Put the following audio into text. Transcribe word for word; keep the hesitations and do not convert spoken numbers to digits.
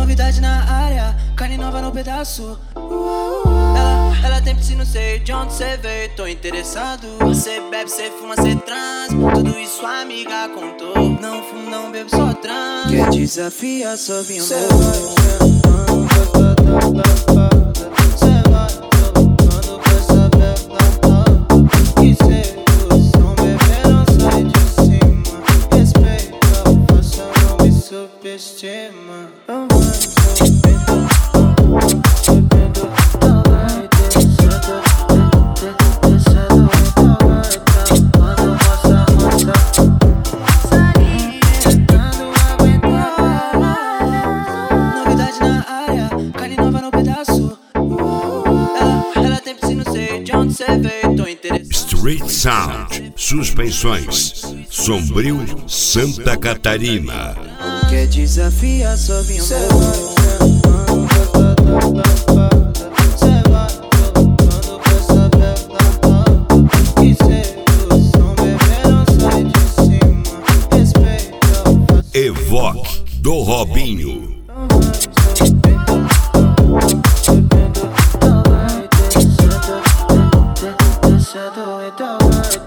Novidade na área, carne nova no pedaço. Ela, ela tem piscina, não sei de onde cê veio, tô interessado. Cê bebe, cê fuma, cê trans, tudo isso a amiga contou. Não fumo, não bebo, só trans. Quer desafiar, só vim amor. Subestima. Novidade na área, carne nova no pedaço. Ela, ela tem piscina, não sei de onde cê veio, tô interessado. Street Sound, Suspensões, Sombrio, Santa Catarina. Quer desafiar, só vim amor. Evoque, do Robinho. Descendo, então vai.